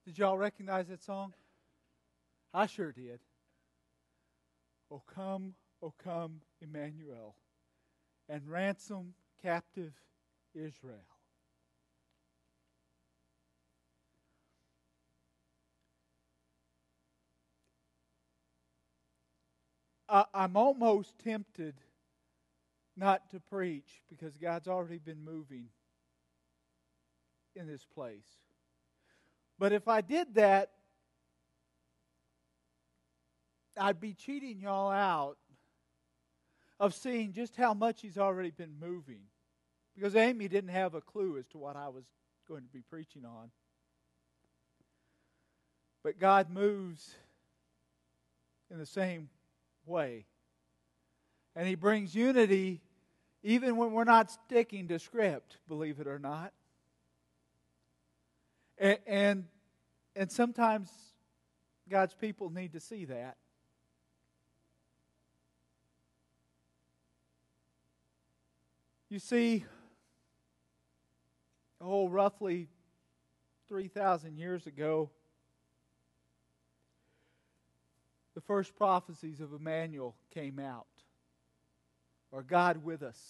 Did y'all recognize that song? I sure did. O come, Emmanuel, and ransom captive Israel. I'm almost tempted not to preach because God's already been moving in this place. But if I did that, I'd be cheating y'all out of seeing just how much He's already been moving. Because Amy didn't have a clue as to what I was going to be preaching on. But God moves in the same way. And He brings unity even when we're not sticking to script, believe it or not. And sometimes God's people need to see that. You see, roughly 3,000 years ago, the first prophecies of Emmanuel came out, or God with us.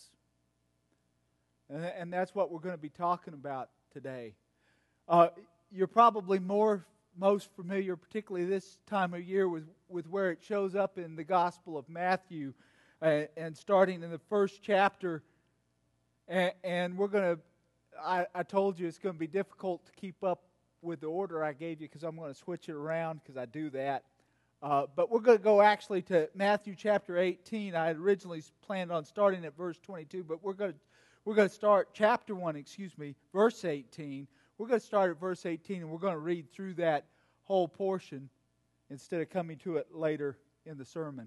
And that's what we're going to be talking about today. You're probably most familiar, particularly this time of year, with where it shows up in the Gospel of Matthew, and starting in the first chapter. And we're going to, I told you it's going to be difficult to keep up with the order I gave you because I'm going to switch it around because I do that. But we're going to go actually to Matthew chapter 18. I had originally planned on starting at verse 22, but we're going to start chapter 1, verse 18. We're going to start at verse 18, and we're going to read through that whole portion instead of coming to it later in the sermon.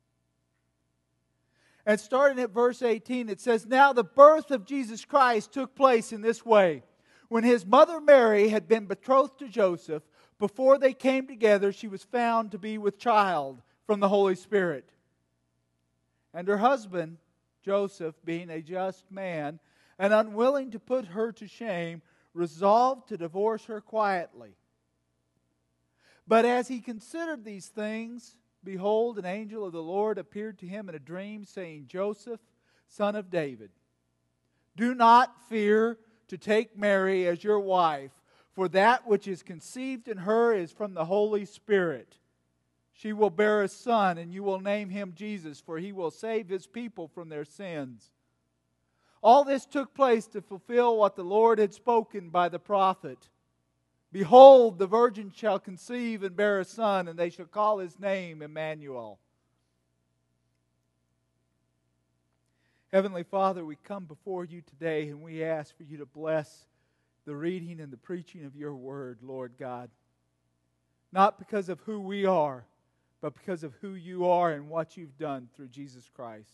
And starting at verse 18, it says, "Now the birth of Jesus Christ took place in this way. When His mother Mary had been betrothed to Joseph, before they came together, she was found to be with child from the Holy Spirit. And her husband, Joseph, being a just man and unwilling to put her to shame, resolved to divorce her quietly. But as he considered these things, behold, an angel of the Lord appeared to him in a dream, saying, Joseph, son of David, do not fear to take Mary as your wife, for that which is conceived in her is from the Holy Spirit. She will bear a son, and you will name him Jesus, for he will save his people from their sins. All this took place to fulfill what the Lord had spoken by the prophet. Behold, the virgin shall conceive and bear a son, and they shall call his name Emmanuel." Heavenly Father, we come before you today and we ask for you to bless the reading and the preaching of your word, Lord God. Not because of who we are, but because of who you are and what you've done through Jesus Christ.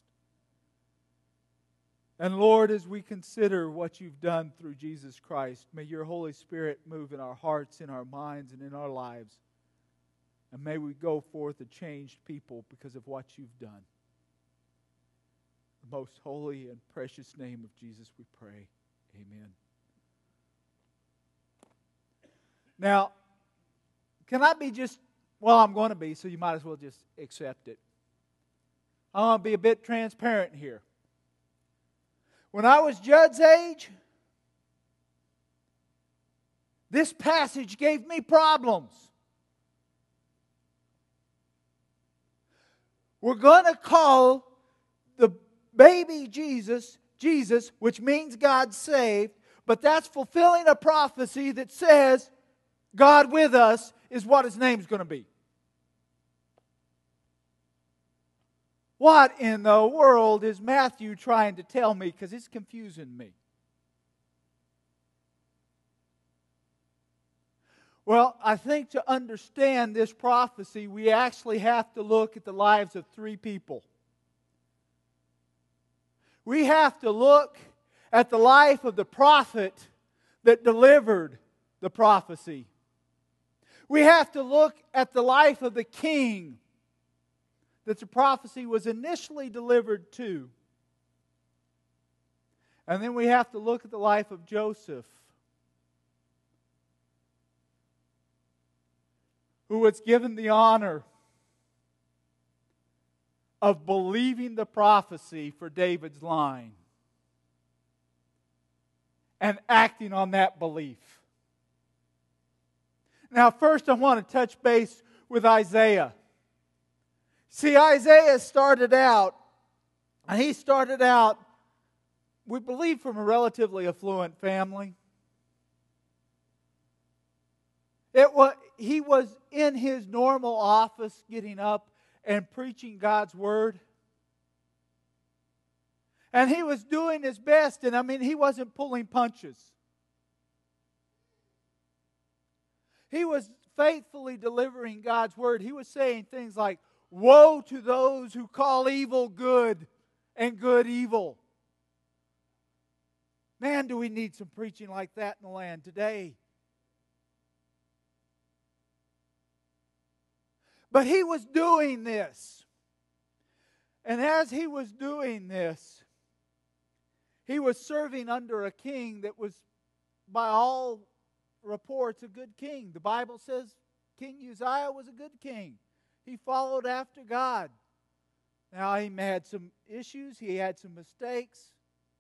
And Lord, as we consider what you've done through Jesus Christ, may your Holy Spirit move in our hearts, in our minds, and in our lives. And may we go forth a changed people because of what you've done. In the most holy and precious name of Jesus we pray. Amen. Now, can I be I'm going to be, so you might as well just accept it. I want to be a bit transparent here. When I was Judd's age, this passage gave me problems. We're going to call the baby Jesus, which means God saved, but that's fulfilling a prophecy that says God with us is what His name's going to be. What in the world is Matthew trying to tell me? Because it's confusing me. Well, I think to understand this prophecy, we actually have to look at the lives of three people. We have to look at the life of the prophet that delivered the prophecy. We have to look at the life of the king that the prophecy was initially delivered to. And then we have to look at the life of Joseph, who was given the honor of believing the prophecy for David's line and acting on that belief. Now, first I want to touch base with Isaiah. See, Isaiah started out, and he started out, we believe, from a relatively affluent family. He was in his normal office getting up and preaching God's Word. And he was doing his best, and I mean, he wasn't pulling punches. He was faithfully delivering God's Word. He was saying things like, "Woe to those who call evil good and good evil." Man, do we need some preaching like that in the land today. But he was doing this. And as he was doing this, he was serving under a king that was, by all reports, a good king. The Bible says King Uzziah was a good king. He followed after God. Now, he had some issues. He had some mistakes.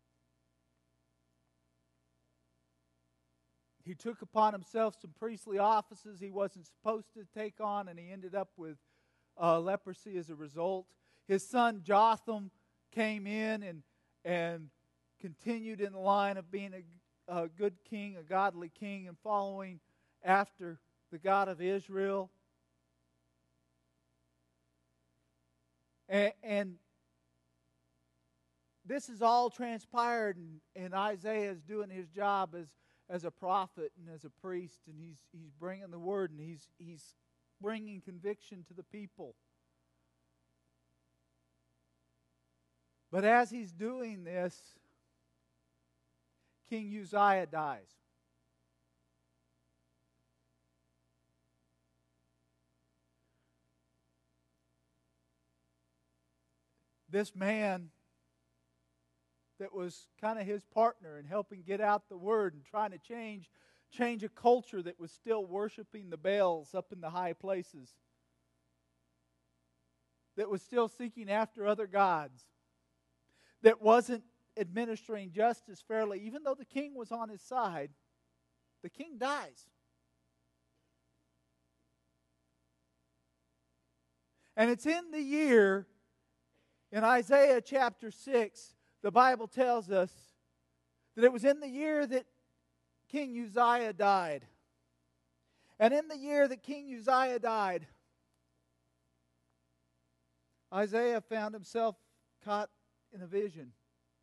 He took upon himself some priestly offices he wasn't supposed to take on, and he ended up with leprosy as a result. His son Jotham came in and continued in the line of being a good king, a godly king, and following after the God of Israel. And this is all transpired, and Isaiah is doing his job as a prophet and as a priest, and he's bringing the word, and he's bringing conviction to the people. But as he's doing this, King Uzziah dies. This man that was kind of his partner in helping get out the word and trying to change a culture that was still worshiping the Baals up in the high places, that was still seeking after other gods, that wasn't administering justice fairly, even though the king was on his side, the king dies. And it's in the year, in Isaiah chapter 6, the Bible tells us that it was in the year that King Uzziah died. And in the year that King Uzziah died, Isaiah found himself caught in a vision.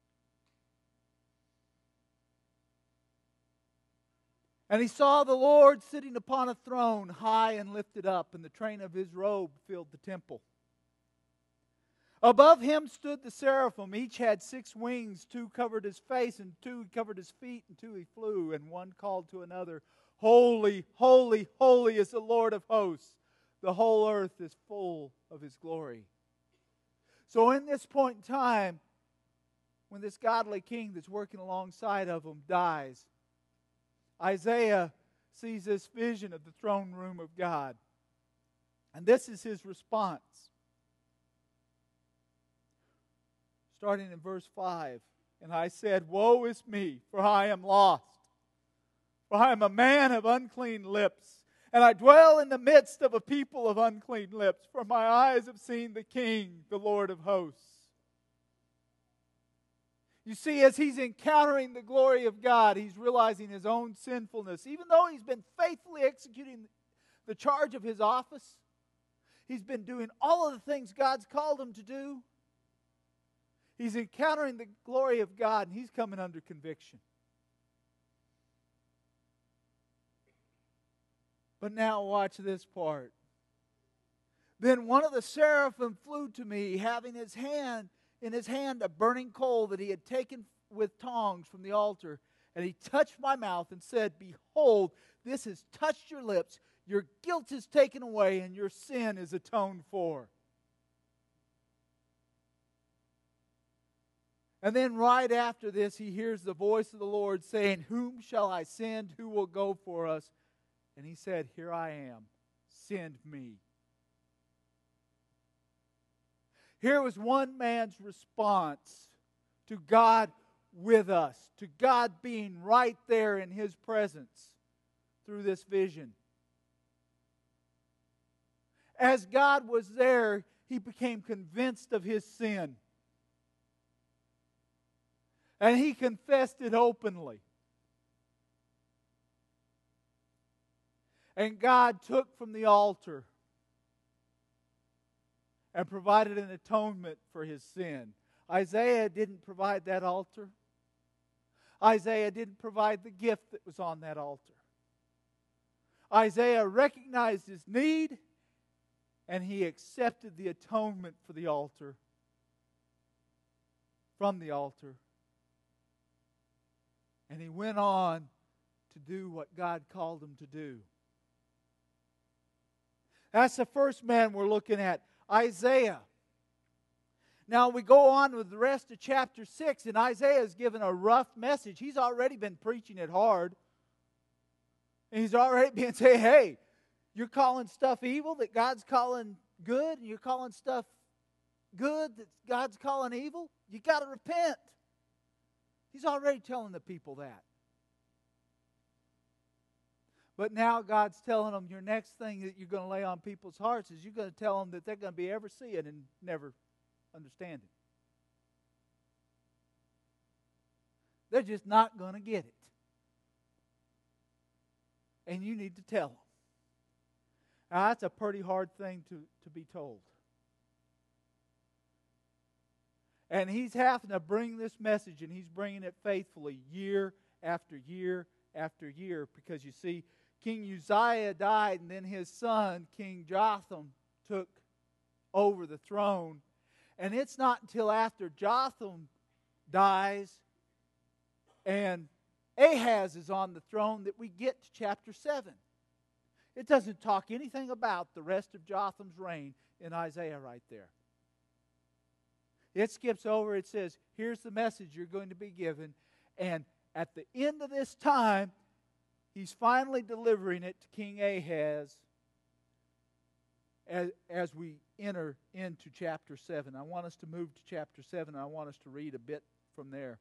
And he saw the Lord sitting upon a throne, high and lifted up, and the train of his robe filled the temple. Above him stood the seraphim. Each had 6 wings. 2 covered his face, and 2 covered his feet, and 2 he flew. And one called to another, "Holy, holy, holy is the Lord of hosts. The whole earth is full of his glory." So in this point in time, when this godly king that's working alongside of him dies, Isaiah sees this vision of the throne room of God. And this is his response. Starting in verse 5. "And I said, Woe is me, for I am lost. For I am a man of unclean lips, and I dwell in the midst of a people of unclean lips. For my eyes have seen the King, the Lord of hosts." You see, as he's encountering the glory of God, he's realizing his own sinfulness. Even though he's been faithfully executing the charge of his office, he's been doing all of the things God's called him to do. He's encountering the glory of God, and he's coming under conviction. But now watch this part. "Then one of the seraphim flew to me, having in his hand a burning coal that he had taken with tongs from the altar. And he touched my mouth and said, Behold, this has touched your lips. Your guilt is taken away, and your sin is atoned for." And then right after this, he hears the voice of the Lord saying, "Whom shall I send? Who will go for us?" And he said, "Here I am. send me. Here was one man's response to God with us, to God being right there in His presence through this vision. As God was there, he became convinced of his sin. And he confessed it openly. And God took from the altar and provided an atonement for his sin. Isaiah didn't provide that altar. Isaiah didn't provide the gift that was on that altar. Isaiah recognized his need, and he accepted the atonement for the altar, from the altar. And he went on to do what God called him to do. That's the first man we're looking at, Isaiah. Now we go on with the rest of chapter 6, and Isaiah is given a rough message. He's already been preaching it hard. And he's already been saying, hey, you're calling stuff evil that God's calling good, and you're calling stuff good that God's calling evil. You got to repent. He's already telling the people that. But now God's telling them, your next thing that you're going to lay on people's hearts is you're going to tell them that they're going to be ever see it and never understand it. They're just not going to get it. And you need to tell them. Now, that's a pretty hard thing to be told. And he's having to bring this message, and he's bringing it faithfully year after year after year. Because you see, King Uzziah died, and then his son, King Jotham, took over the throne. And it's not until after Jotham dies and Ahaz is on the throne that we get to chapter 7. It doesn't talk anything about the rest of Jotham's reign in Isaiah right there. It skips over, it says, here's the message you're going to be given. And at the end of this time, he's finally delivering it to King Ahaz as we enter into chapter 7. I want us to move to chapter 7, and I want us to read a bit from there.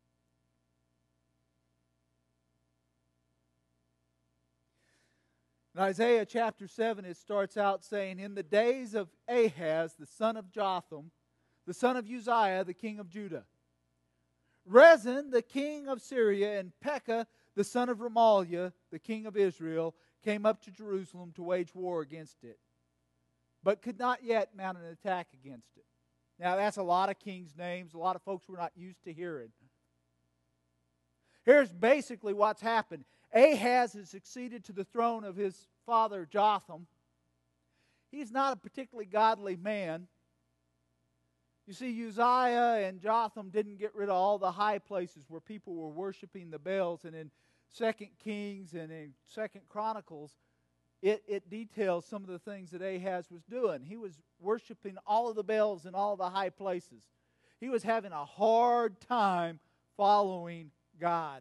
In Isaiah chapter 7, it starts out saying, in the days of Ahaz, the son of Jotham, the son of Uzziah, the king of Judah, Rezin, the king of Syria, and Pekah, the son of Remaliah, the king of Israel, came up to Jerusalem to wage war against it, but could not yet mount an attack against it. Now, that's a lot of kings' names, a lot of folks we're not used to hearing. Here's basically what's happened. Ahaz has succeeded to the throne of his father Jotham. He's not a particularly godly man. You see, Uzziah and Jotham didn't get rid of all the high places where people were worshiping the Baals. And in 2 Kings and in 2 Chronicles, it details some of the things that Ahaz was doing. He was worshiping all of the Baals in all the high places. He was having a hard time following God.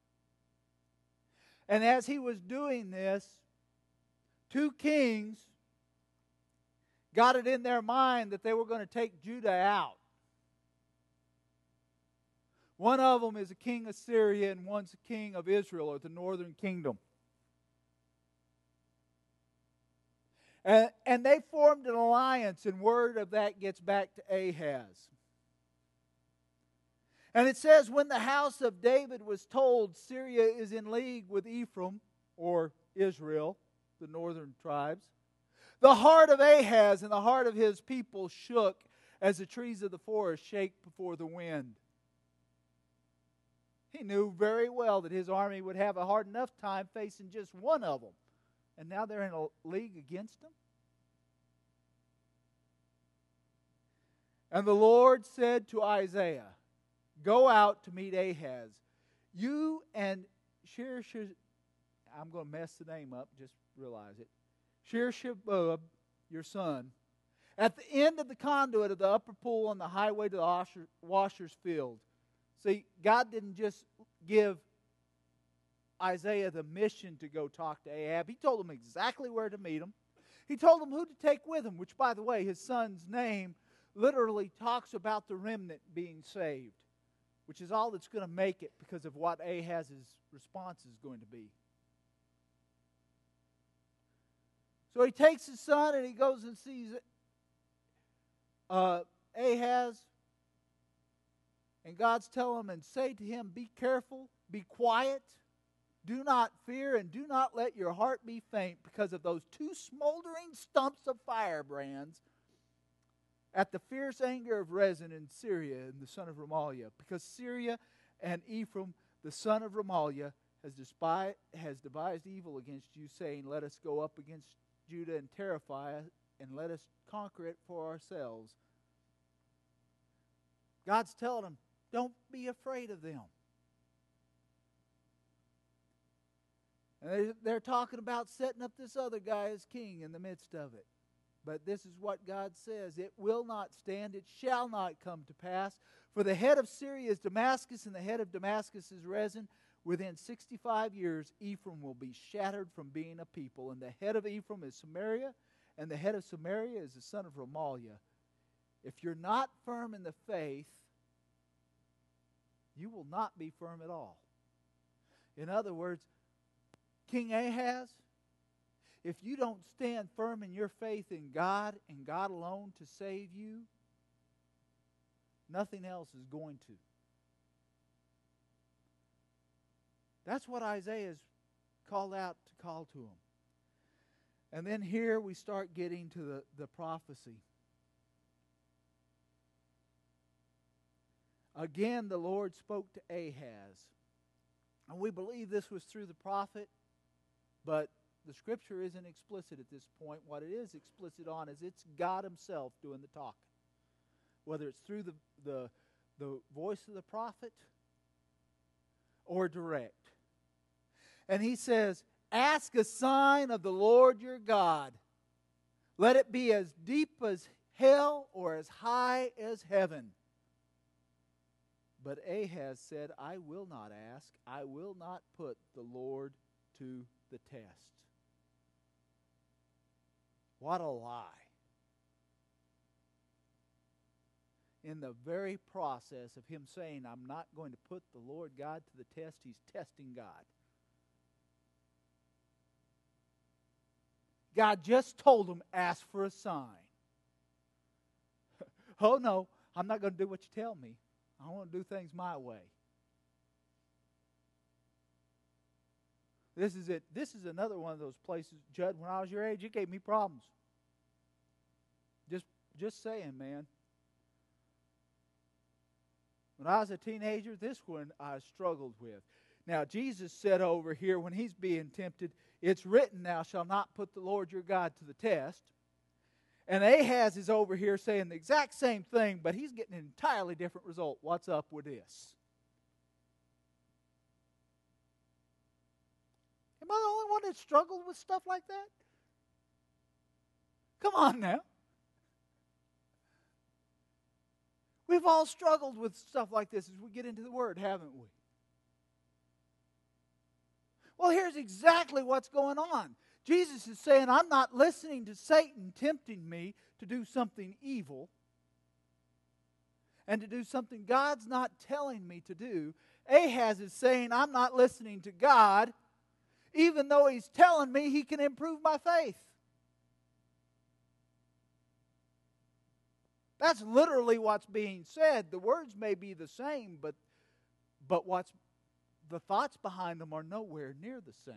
And as he was doing this, two kings got it in their mind that they were going to take Judah out. One of them is a king of Syria, and one's a king of Israel, or the northern kingdom. And they formed an alliance, and word of that gets back to Ahaz. And it says, when the house of David was told Syria is in league with Ephraim, or Israel, the northern tribes, the heart of Ahaz and the heart of his people shook as the trees of the forest shake before the wind. He knew very well that his army would have a hard enough time facing just one of them. And now they're in a league against him. And the Lord said to Isaiah, go out to meet Ahaz. You and I'm going to mess the name up, just realize it. Shear-Shabub, your son, at the end of the conduit of the upper pool on the highway to the washer's field. See, God didn't just give Isaiah the mission to go talk to Ahab. He told him exactly where to meet him. He told them who to take with him, which, by the way, his son's name literally talks about the remnant being saved, which is all that's going to make it because of what Ahaz's response is going to be. So he takes his son and he goes and sees Ahaz. And God's telling him, and say to him, be careful, be quiet, do not fear, and do not let your heart be faint because of those two smoldering stumps of firebrands at the fierce anger of Rezin in Syria and the son of Remaliah. Because Syria and Ephraim, the son of Remaliah, has devised evil against you, saying, let us go up against Judah and terrify it, and let us conquer it for ourselves. God's telling them, don't be afraid of them. And they're talking about setting up this other guy as king in the midst of it. But this is what God says. It will not stand. It shall not come to pass. For the head of Syria is Damascus, and the head of Damascus is Rezin. Within 65 years, Ephraim will be shattered from being a people. And the head of Ephraim is Samaria, and the head of Samaria is the son of Remaliah. If you're not firm in the faith, you will not be firm at all. In other words, King Ahaz, if you don't stand firm in your faith in God and God alone to save you, nothing else is going to. That's what Isaiah is called out to call to him. And then here we start getting to the prophecy. Again, the Lord spoke to Ahaz. And we believe this was through the prophet, but the Scripture isn't explicit at this point. What it is explicit on is it's God Himself doing the talking. Whether it's through the voice of the prophet or direct. And He says, ask a sign of the Lord your God. Let it be as deep as hell or as high as heaven. But Ahaz said, I will not ask. I will not put the Lord to the test. What a lie. In the very process of him saying, I'm not going to put the Lord God to the test, he's testing God. God just told him, ask for a sign. Oh no, I'm not going to do what you tell me. I want to do things my way. This is it. This is another one of those places, Judd, when I was your age, it gave me problems. Just saying, man. When I was a teenager, this one I struggled with. Now, Jesus said over here when he's being tempted, it's written, thou shalt not put the Lord your God to the test. And Ahaz is over here saying the exact same thing, but he's getting an entirely different result. What's up with this? Am I the only one that struggled with stuff like that? Come on now. We've all struggled with stuff like this as we get into the Word, haven't we? Well, here's exactly what's going on. Jesus is saying, I'm not listening to Satan tempting me to do something evil and to do something God's not telling me to do. Ahaz is saying, I'm not listening to God, even though he's telling me he can improve my faith. That's literally what's being said. The words may be the same, but what's the thoughts behind them are nowhere near the same.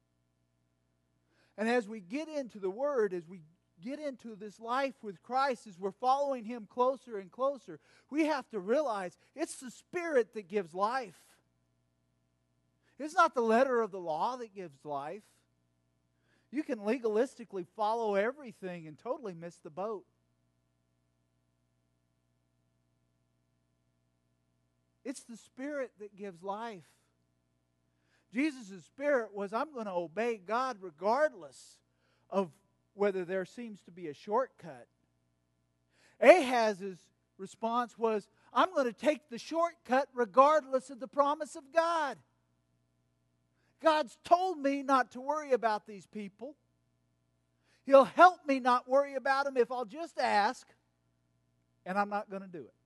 And as we get into the Word, as we get into this life with Christ, as we're following Him closer and closer, we have to realize it's the Spirit that gives life. It's not the letter of the law that gives life. You can legalistically follow everything and totally miss the boat. It's the Spirit that gives life. Jesus' spirit was, I'm going to obey God regardless of whether there seems to be a shortcut. Ahaz's response was, I'm going to take the shortcut regardless of the promise of God. God's told me not to worry about these people. He'll help me not worry about them if I'll just ask, and I'm not going to do it.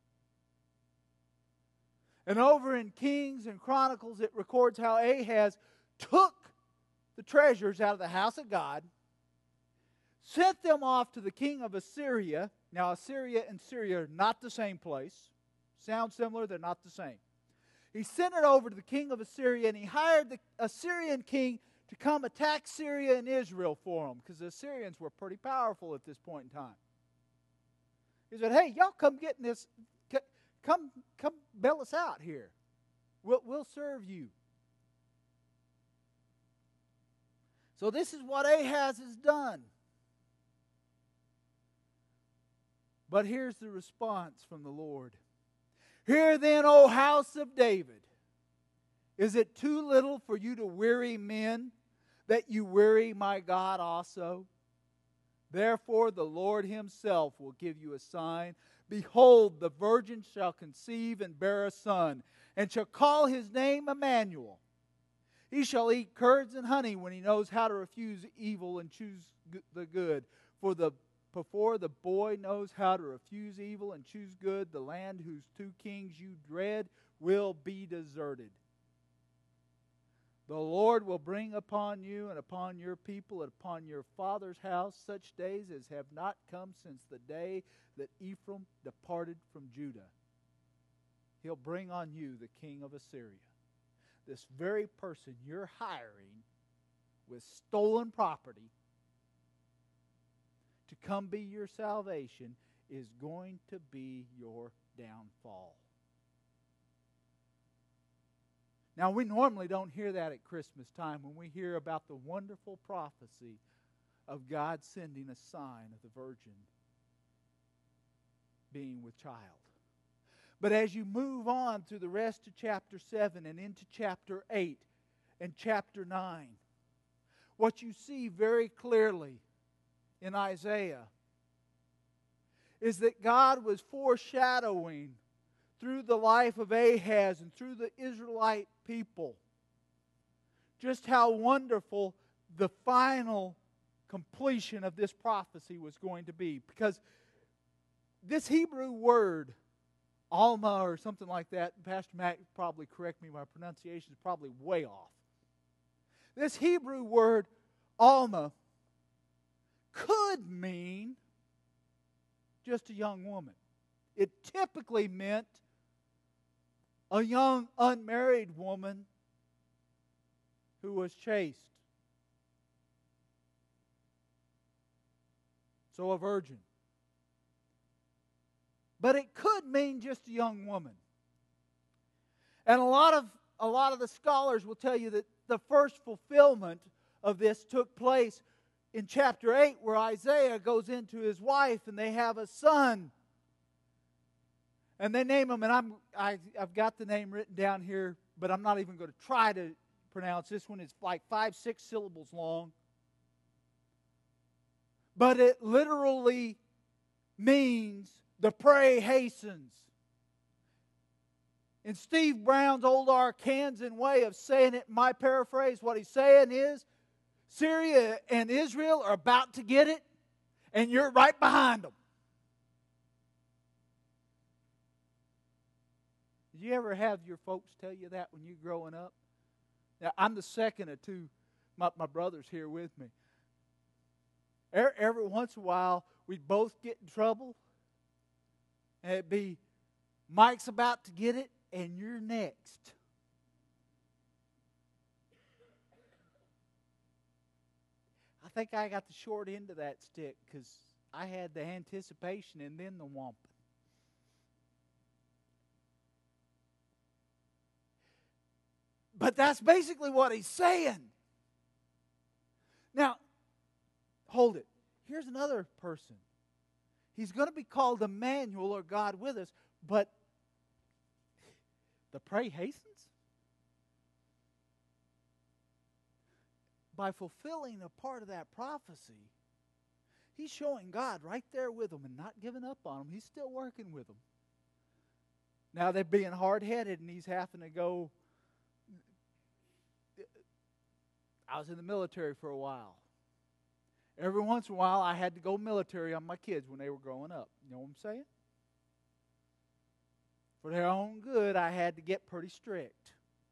And over in Kings and Chronicles, it records how Ahaz took the treasures out of the house of God, sent them off to the king of Assyria. Now, Assyria and Syria are not the same place. Sound similar? They're not the same. He sent it over to the king of Assyria, and he hired the Assyrian king to come attack Syria and Israel for him, because the Assyrians were pretty powerful at this point in time. He said, hey, y'all come get in this, come bail us out here. We'll serve you. So this is what Ahaz has done. But here's the response from the Lord. Hear then, O house of David, is it too little for you to weary men, that you weary my God also? Therefore the Lord himself will give you a sign. Behold, the virgin shall conceive and bear a son, and shall call his name Emmanuel. He shall eat curds and honey when he knows how to refuse evil and choose the good. Before the boy knows how to refuse evil and choose good, the land whose two kings you dread will be deserted. The Lord will bring upon you and upon your people and upon your father's house such days as have not come since the day that Ephraim departed from Judah. He'll bring on you the king of Assyria. This very person you're hiring with stolen property to come be your salvation is going to be your downfall. Now, we normally don't hear that at Christmas time when we hear about the wonderful prophecy of God sending a sign of the virgin being with child. But as you move on through the rest of chapter 7 and into chapter 8 and chapter 9, what you see very clearly in Isaiah is that God was foreshadowing through the life of Ahaz and through the Israelite people just how wonderful the final completion of this prophecy was going to be. Because this Hebrew word, Alma or something like that, Pastor Matt probably correct me, my pronunciation is probably way off. This Hebrew word, Alma, could mean just a young woman. It typically meant a young unmarried woman who was chaste. So a virgin. But it could mean just a young woman. And a lot of the scholars will tell you that the first fulfillment of this took place in chapter 8, where Isaiah goes into his wife and they have a son. And they name him, and I've got the name written down here, but I'm not even going to try to pronounce this one. It's like 5-6 syllables long. But it literally means the prey hastens. In Steve Brown's old Arkansan way of saying it, my paraphrase, what he's saying is, Syria and Israel are about to get it, and you're right behind them. Did you ever have your folks tell you that when you were growing up? Now, I'm the second of two. My brother's here with me. Every once in a while, we'd both get in trouble. And it'd be, Mike's about to get it, and you're next. I think I got the short end of that stick because I had the anticipation and then the whomping. But that's basically what he's saying. Now, hold it. Here's another person. He's going to be called Emmanuel, or God with us, but the prey hastens? By fulfilling a part of that prophecy, he's showing God right there with them and not giving up on them. He's still working with them. Now they're being hard-headed and he's having to go. I was in the military for a while. Every once in a while, I had to go military on my kids when they were growing up. You know what I'm saying? For their own good, I had to get pretty strict.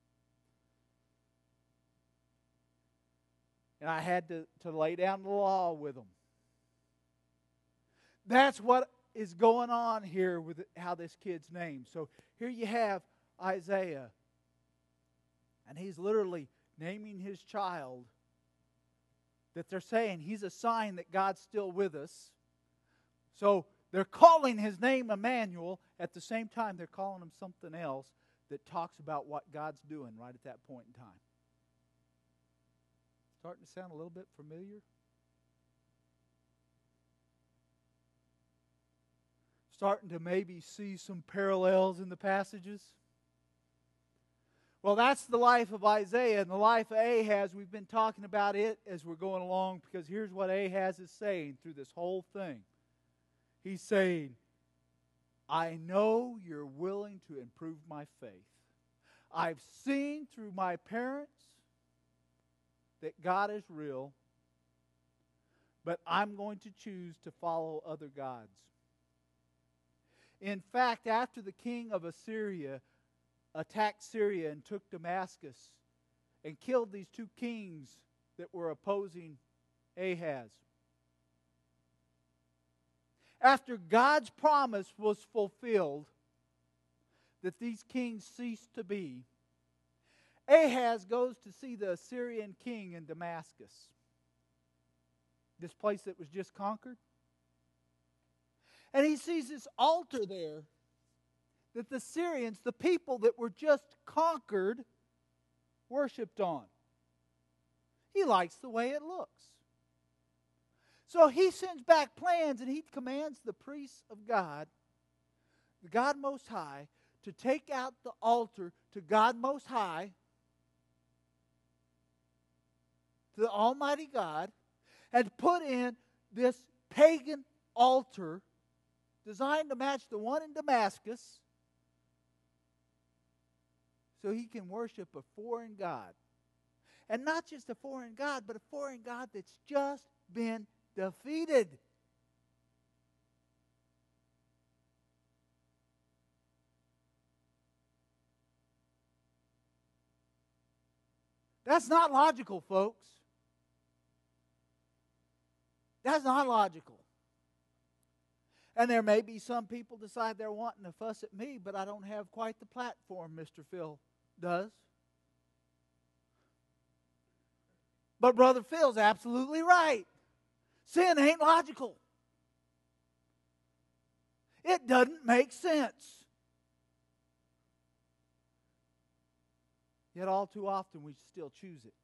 And I had to lay down the law with them. That's what is going on here with how this kid's named. So here you have Isaiah. And he's literally naming his child that they're saying he's a sign that God's still with us. So they're calling his name Emmanuel. At the same time, they're calling him something else that talks about what God's doing right at that point in time. Starting to sound a little bit familiar? Starting to maybe see some parallels in the passages? Well, that's the life of Isaiah and the life of Ahaz. We've been talking about it as we're going along because here's what Ahaz is saying through this whole thing. He's saying, I know you're willing to improve my faith. I've seen through my parents that God is real, but I'm going to choose to follow other gods. In fact, after the king of Assyria attacked Syria and took Damascus and killed these two kings that were opposing Ahaz, after God's promise was fulfilled that these kings ceased to be, Ahaz goes to see the Assyrian king in Damascus, this place that was just conquered. And he sees this altar there that the Syrians, the people that were just conquered, worshipped on. He likes the way it looks. So he sends back plans and he commands the priests of God, the God Most High, to take out the altar to God Most High, to the Almighty God, and put in this pagan altar designed to match the one in Damascus so he can worship a foreign God. And not just a foreign God, but a foreign God that's just been defeated. That's not logical, folks. That's not logical. And there may be some people decide they're wanting to fuss at me, but I don't have quite the platform Mr. Phil does. But Brother Phil's absolutely right. Sin ain't logical. It doesn't make sense. Yet all too often we still choose it.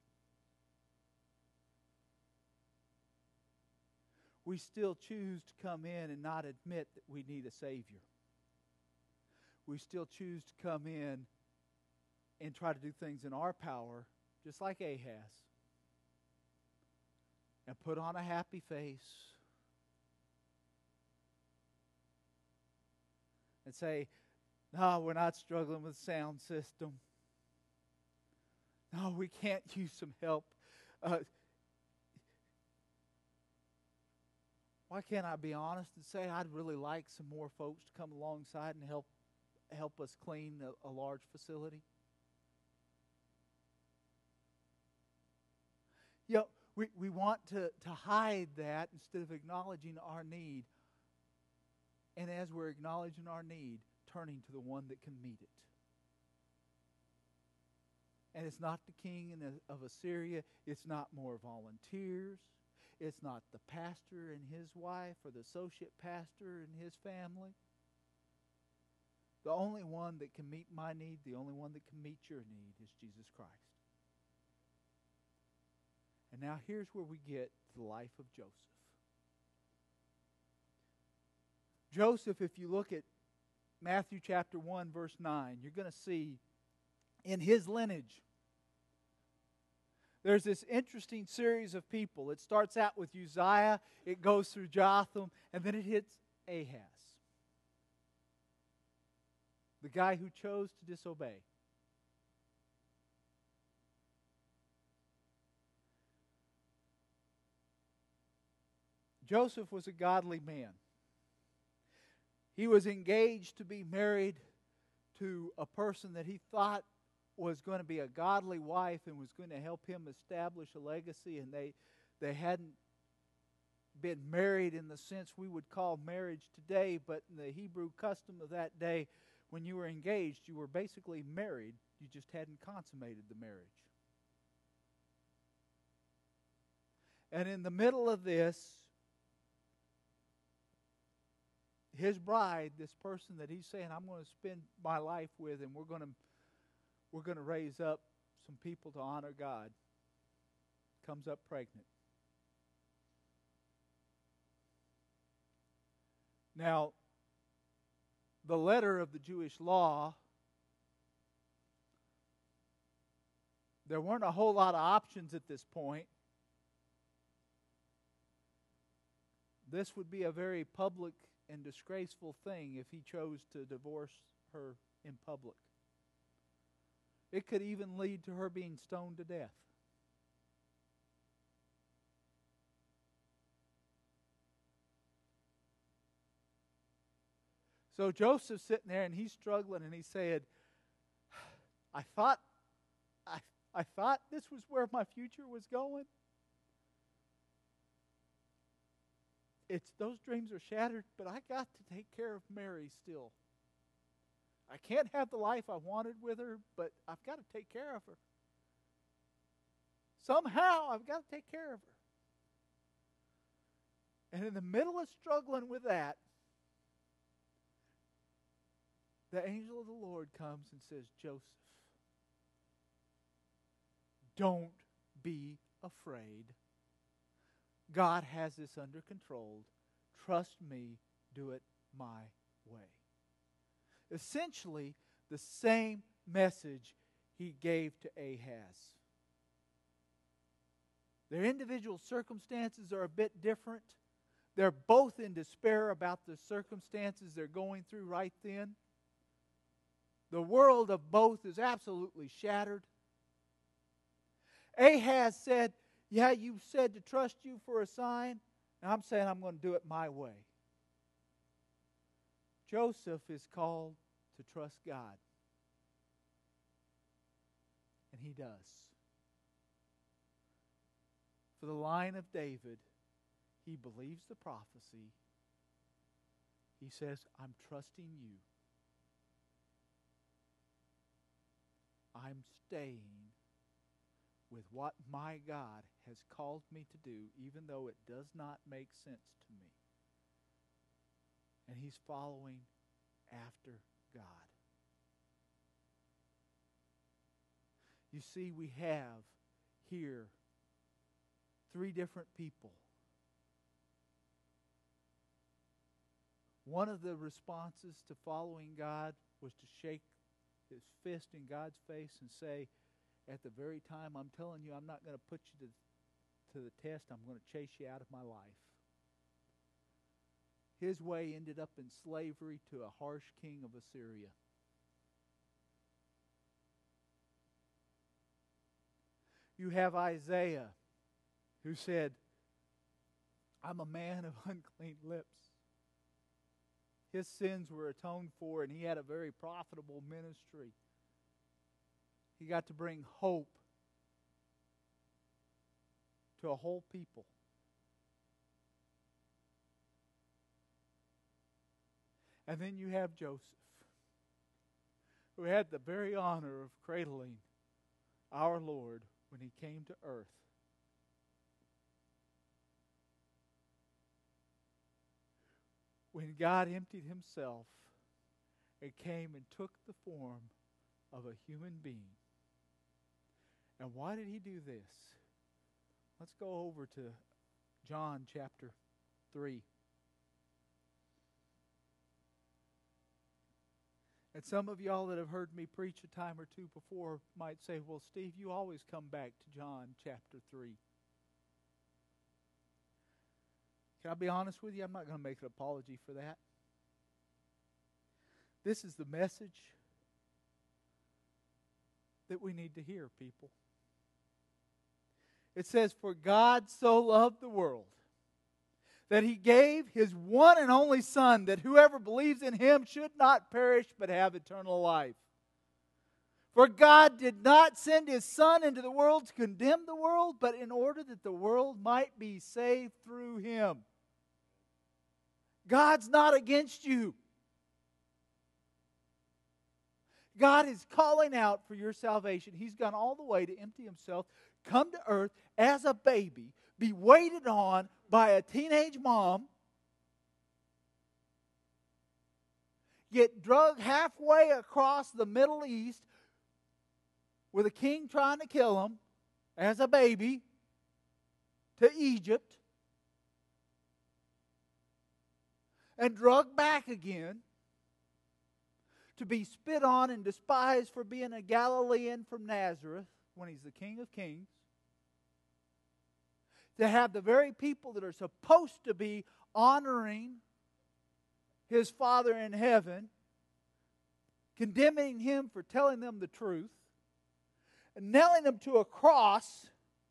We still choose to come in and not admit that we need a Savior. We still choose to come in and try to do things in our power, just like Ahaz, and put on a happy face and say, no, we're not struggling with sound system. No, we can't use some help. Why can't I be honest and say I'd really like some more folks to come alongside and help us clean a large facility? You know, we want to hide that instead of acknowledging our need. And as we're acknowledging our need, turning to the one that can meet it. And it's not the king of Assyria. It's not more volunteers. It's not the pastor and his wife or the associate pastor and his family. The only one that can meet my need, the only one that can meet your need is Jesus Christ. And now here's where we get to the life of Joseph. Joseph, if you look at Matthew chapter 1, verse 9, you're going to see in his lineage, there's this interesting series of people. It starts out with Uzziah, it goes through Jotham, and then it hits Ahaz, the guy who chose to disobey. Joseph was a godly man. He was engaged to be married to a person that he thought was going to be a godly wife and was going to help him establish a legacy, and they hadn't been married in the sense we would call marriage today, but in the Hebrew custom of that day, when you were engaged, you were basically married. You just hadn't consummated the marriage. And in the middle of this, his bride, this person that he's saying, I'm going to spend my life with, and we're going to raise up some people to honor God, comes up pregnant. Now, the letter of the Jewish law, there weren't a whole lot of options at this point. This would be a very public and disgraceful thing if he chose to divorce her in public. It could even lead to her being stoned to death. So Joseph's sitting there and he's struggling, and he said, I thought this was where my future was going. Those dreams are shattered, but I got to take care of Mary still. I can't have the life I wanted with her, but I've got to take care of her. Somehow I've got to take care of her. And in the middle of struggling with that, the angel of the Lord comes and says, Joseph, don't be afraid. God has this under control. Trust me, do it my way. Essentially, the same message he gave to Ahaz. Their individual circumstances are a bit different. They're both in despair about the circumstances they're going through right then. The world of both is absolutely shattered. Ahaz said, yeah, you said to trust you for a sign, and I'm saying I'm going to do it my way. Joseph is called to trust God. And he does. For the line of David, he believes the prophecy. He says, I'm trusting you. I'm staying with what my God has called me to do, even though it does not make sense to me. And he's following after God. You see, we have here 3 different people. One of the responses to following God was to shake his fist in God's face and say, at the very time I'm telling you I'm not going to put you to the test, I'm going to chase you out of my life. His way ended up in slavery to a harsh king of Assyria. You have Isaiah, who said, I'm a man of unclean lips. His sins were atoned for, and he had a very profitable ministry. He got to bring hope to a whole people. And then you have Joseph, who had the very honor of cradling our Lord when he came to earth. When God emptied himself and came and took the form of a human being. And why did he do this? Let's go over to John chapter 3. And some of y'all that have heard me preach a time or two before might say, well, Steve, you always come back to John chapter 3. Can I be honest with you? I'm not going to make an apology for that. This is the message that we need to hear, people. It says, for God so loved the world that He gave His one and only Son, that whoever believes in Him should not perish but have eternal life. For God did not send His Son into the world to condemn the world, but in order that the world might be saved through Him. God's not against you. God is calling out for your salvation. He's gone all the way to empty Himself, come to earth as a baby, be waited on by a teenage mom, get drugged halfway across the Middle East with a king trying to kill him as a baby to Egypt, and drugged back again to be spit on and despised for being a Galilean from Nazareth when He's the King of Kings, to have the very people that are supposed to be honoring His Father in heaven condemning Him for telling them the truth, and nailing Him to a cross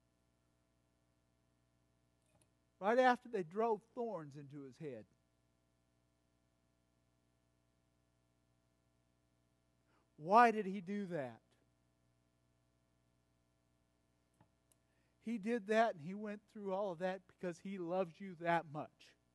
right after they drove thorns into His head. Why did He do that? He did that and He went through all of that because He loves you that much.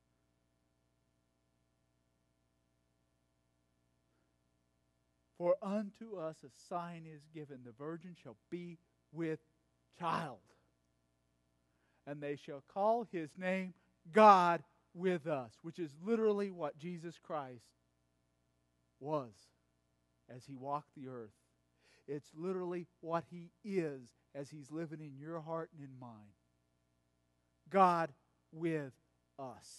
For unto us a sign is given, the virgin shall be with child, and they shall call His name God with us, which is literally what Jesus Christ was as He walked the earth. It's literally what He is as He's living in your heart and in mine. God with us.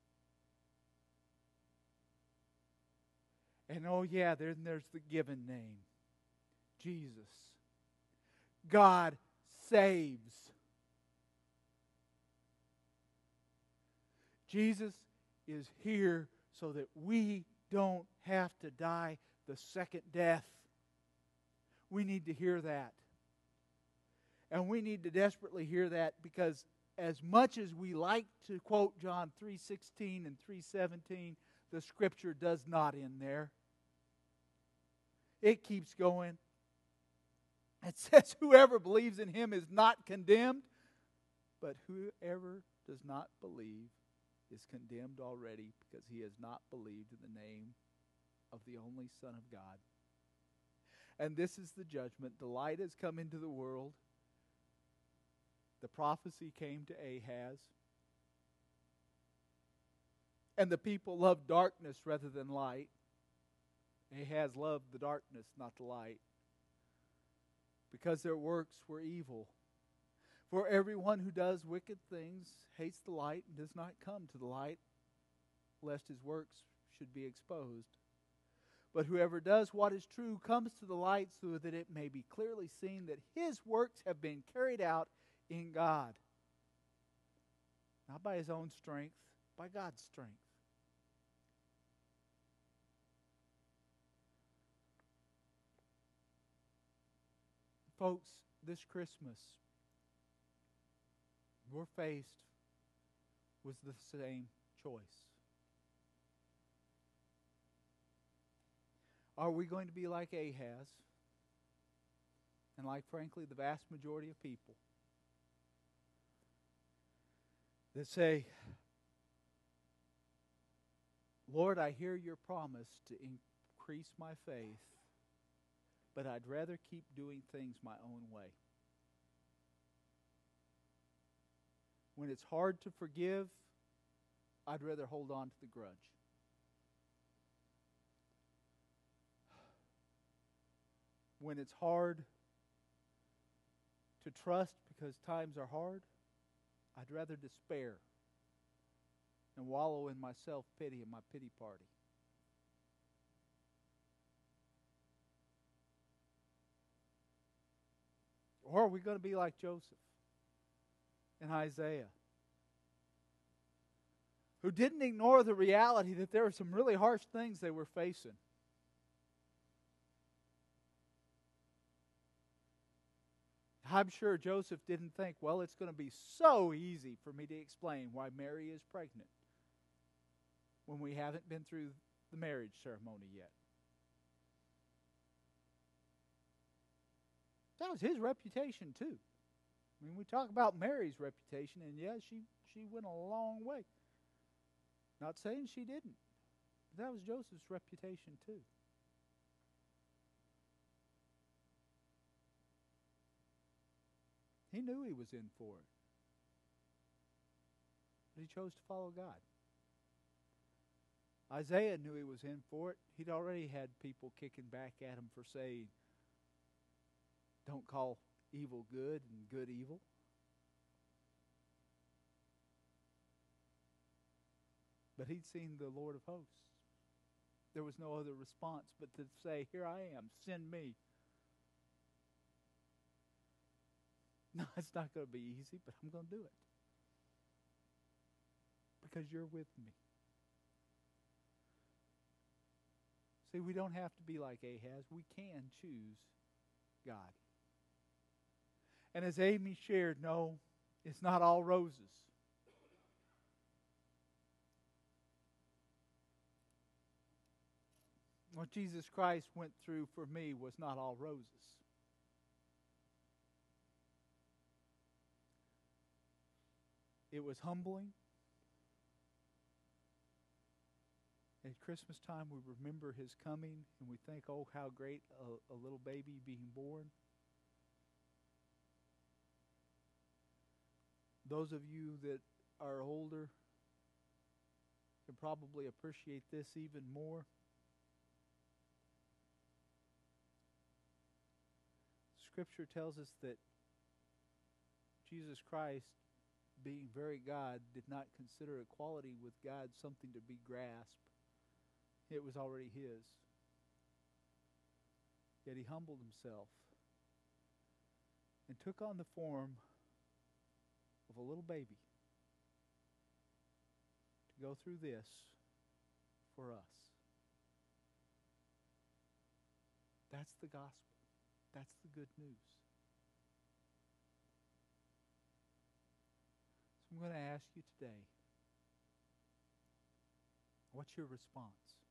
And oh yeah, then there's the given name, Jesus. God saves. Jesus is here so that we don't have to die the second death. We need to hear that. And we need to desperately hear that, because as much as we like to quote John 3:16 and 3:17, the Scripture does not end there. It keeps going. It says, whoever believes in Him is not condemned, but whoever does not believe is condemned already, because he has not believed in the name of the only Son of God. And this is the judgment. The light has come into the world. The prophecy came to Ahaz. And the people loved darkness rather than light. Ahaz loved the darkness, not the light, because their works were evil. For everyone who does wicked things hates the light and does not come to the light, lest his works should be exposed. But whoever does what is true comes to the light, so that it may be clearly seen that his works have been carried out in God. Not by his own strength, by God's strength. Folks, this Christmas, we're faced with the same choice. Are we going to be like Ahaz, and like, frankly, the vast majority of people, that say, Lord, I hear your promise to increase my faith, but I'd rather keep doing things my own way. When it's hard to forgive, I'd rather hold on to the grudge. When it's hard to trust because times are hard, I'd rather despair and wallow in my self-pity and my pity party. Or are we going to be like Joseph and Isaiah, who didn't ignore the reality that there were some really harsh things they were facing? I'm sure Joseph didn't think, well, it's going to be so easy for me to explain why Mary is pregnant. when we haven't been through the marriage ceremony yet. That was his reputation too. I mean, we talk about Mary's reputation, and yeah, she went a long way. Not saying she didn't, but that was Joseph's reputation too. He knew he was in for it, but he chose to follow God. Isaiah knew he was in for it. He'd already had people kicking back at him for saying, don't call evil good and good evil. But he'd seen the Lord of hosts. There was no other response but to say, here I am, send me. No, it's not going to be easy, but I'm going to do it. Because you're with me. See, we don't have to be like Ahaz. We can choose God. And as Amy shared, no, it's not all roses. What Jesus Christ went through for me was not all roses. It was humbling. At Christmas time, we remember his coming, and we think, oh, how great a little baby being born. Those of you that are older can probably appreciate this even more. Scripture tells us that Jesus Christ, being very God, did not consider equality with God something to be grasped. It was already his. Yet he humbled himself and took on the form of a little baby to go through this for us. That's the gospel. That's the good news. So I'm going to ask you today, what's your response?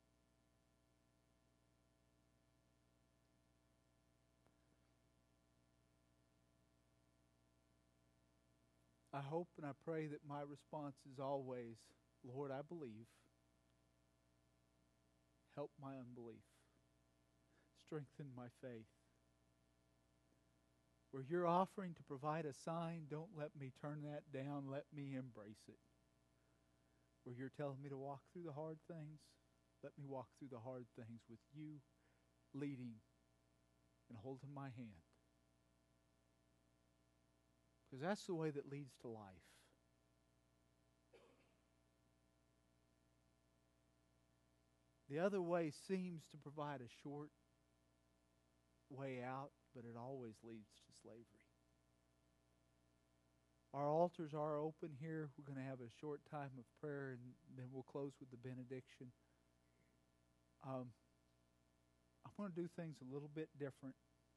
I hope and I pray that my response is always, Lord, I believe. Help my unbelief. Strengthen my faith. Where you're offering to provide a sign, don't let me turn that down. Let me embrace it. Where you're telling me to walk through the hard things, let me walk through the hard things with you leading and holding my hand. Because that's the way that leads to life. The other way seems to provide a short way out, but it always leads to slavery. Our altars are open here. We're going to have a short time of prayer, and then we'll close with the benediction. I'm going to do things a little bit different.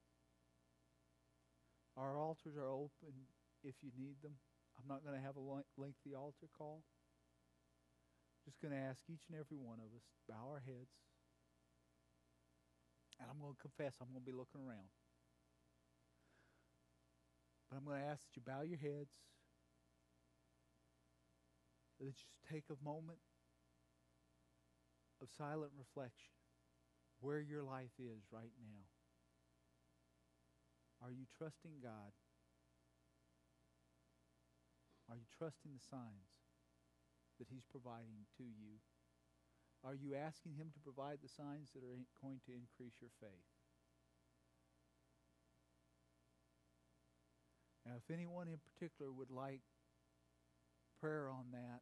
Our altars are open if you need them. I'm not going to have a lengthy altar call. Just going to ask each and every one of us to bow our heads. And I'm going to confess, I'm going to be looking around. But I'm going to ask that you bow your heads, that you just take a moment of silent reflection where your life is right now. Are you trusting God? Are you trusting the signs that He's providing to you? Are you asking Him to provide the signs that are going to increase your faith? Now, if anyone in particular would like prayer on that,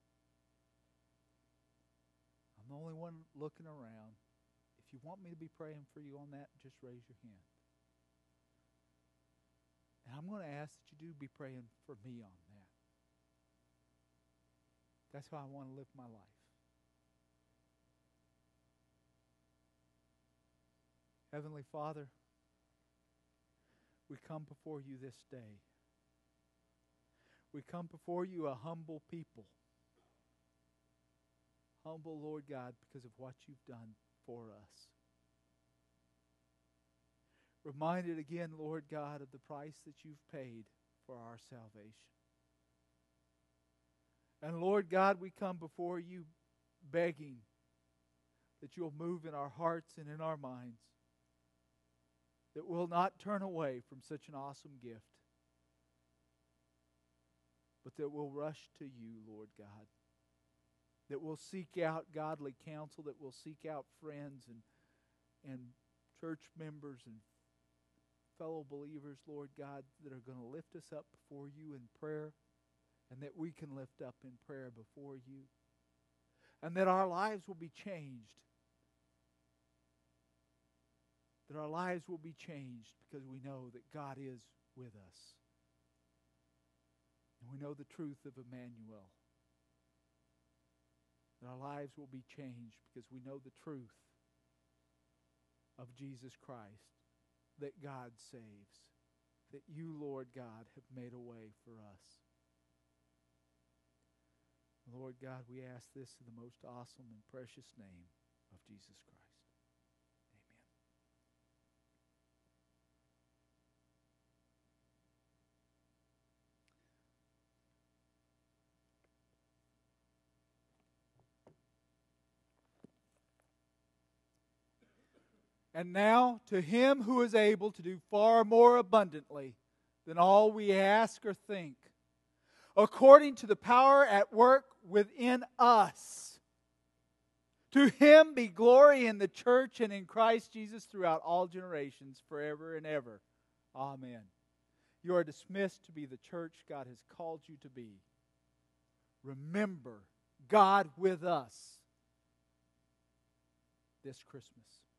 I'm the only one looking around. If you want me to be praying for you on that, just raise your hand. And I'm going to ask that you do be praying for me on that. That's how I want to live my life. Heavenly Father, we come before you this day. We come before you a humble people. humble, Lord God, because of what you've done for us. Reminded again, Lord God, of the price that you've paid for our salvation. And Lord God, we come before you begging that you'll move in our hearts and in our minds, that we'll not turn away from such an awesome gift, but that we'll rush to you, Lord God, that we'll seek out godly counsel, that we'll seek out friends and church members and fellow believers, Lord God, that are going to lift us up before you in prayer, and that we can lift up in prayer before you, and that our lives will be changed. That our lives will be changed because we know that God is with us. And we know the truth of Emmanuel. That our lives will be changed because we know the truth of Jesus Christ, that God saves, that you, Lord God, have made a way for us. Lord God, we ask this in the most awesome and precious name of Jesus Christ. And now, to him who is able to do far more abundantly than all we ask or think, according to the power at work within us, to him be glory in the church and in Christ Jesus throughout all generations, forever and ever. Amen. You are dismissed to be the church God has called you to be. Remember God with us this Christmas.